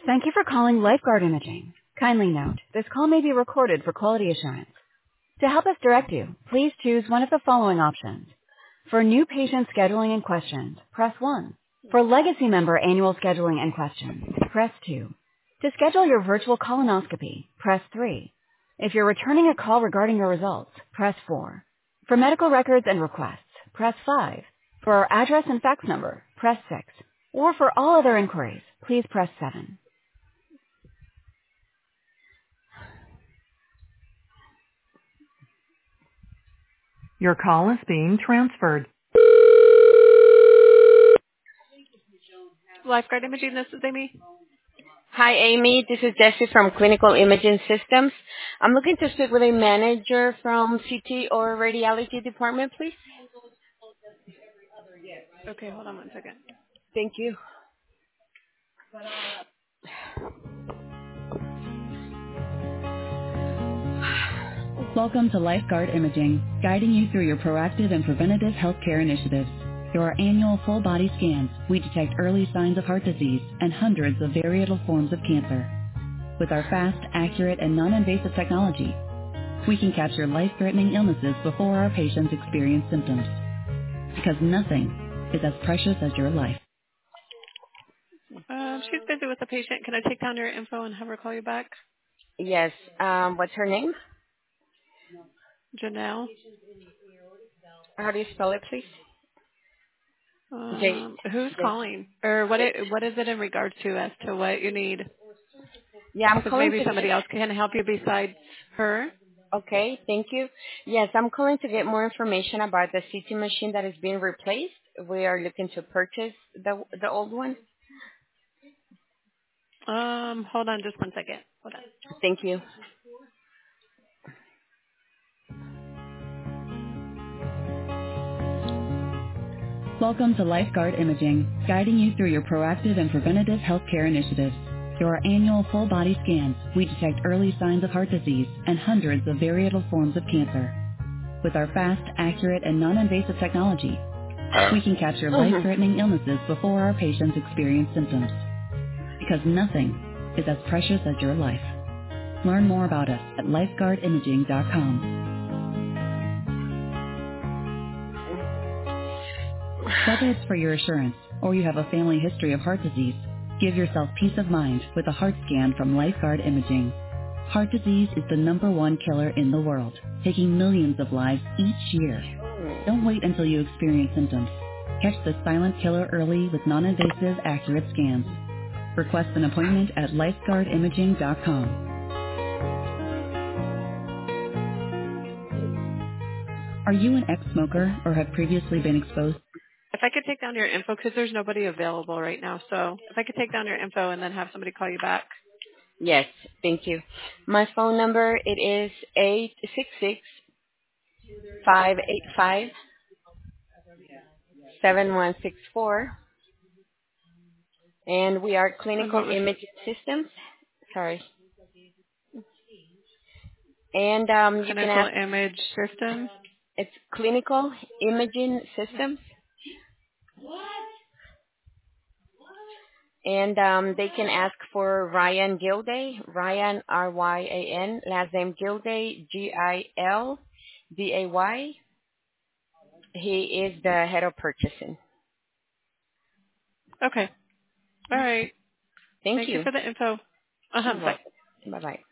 Thank you for calling Lifeguard Imaging. Kindly note, this call may be recorded for quality assurance. To help us direct you, please choose one of the following options. For new patient scheduling and questions, press 1. For legacy member annual scheduling and questions, press 2. To schedule your virtual colonoscopy, press 3. If you're returning a call regarding your results, press 4. For medical records and requests, press 5. For our address and fax number, press 6. Or for all other inquiries, please press 7. Your call is being transferred. Lifeguard Imaging, this is Amy. Hi, Amy. This is Jessie from Clinical Imaging Systems. I'm looking to speak with a manager from CT or radiology department, please. Okay, hold on one second. Thank you. Welcome to Lifeguard Imaging, guiding you through your proactive and preventative healthcare initiatives. Through our annual full-body scans, we detect early signs of heart disease and hundreds of varietal forms of cancer. With our fast, accurate, and non-invasive technology, we can capture life-threatening illnesses before our patients experience symptoms. Because nothing is as precious as your life. She's busy with the patient. Can I take down your info and have her call you back? Yes. What's her name? Janelle? How do you spell it, please? J. Who's J. calling? Or what is it in regard to as to what you need? Yeah, I'm Because calling maybe to somebody else can help you besides her. Okay, thank you. Yes, I'm calling to get more information about the CT machine that is being replaced. We are looking to purchase the old one. Hold on just one second. Hold on. Thank you. Welcome to Lifeguard Imaging, guiding you through your proactive and preventative healthcare initiatives. Through our annual full-body scans, we detect early signs of heart disease and hundreds of varietal forms of cancer. With our fast, accurate, and non-invasive technology, we can capture life-threatening illnesses before our patients experience symptoms. Because nothing is as precious as your life. Learn more about us at lifeguardimaging.com. Whether it's for your assurance or you have a family history of heart disease, give yourself peace of mind with a heart scan from Lifeguard Imaging. Heart disease is the #1 killer in the world, taking millions of lives each year. Don't wait until you experience symptoms. Catch the silent killer early with non-invasive, accurate scans. Request an appointment at lifeguardimaging.com. Are you an ex-smoker or have previously been exposed? If I could take down your info, because there's nobody available right now, so if I could take down your info and then have somebody call you back. Yes, thank you. My phone number, it is 866-585-7164. And we are And Clinical what was Imaging Systems. Sorry. And you can Clinical ask, Image System? it's Clinical Imaging Systems. And they can ask for Ryan Gilday, Ryan, R-Y-A-N, last name Gilday, Gilday. He is the head of purchasing. Okay. All right. Thank Thank you you. for the info. You're Bye. welcome. Bye-bye.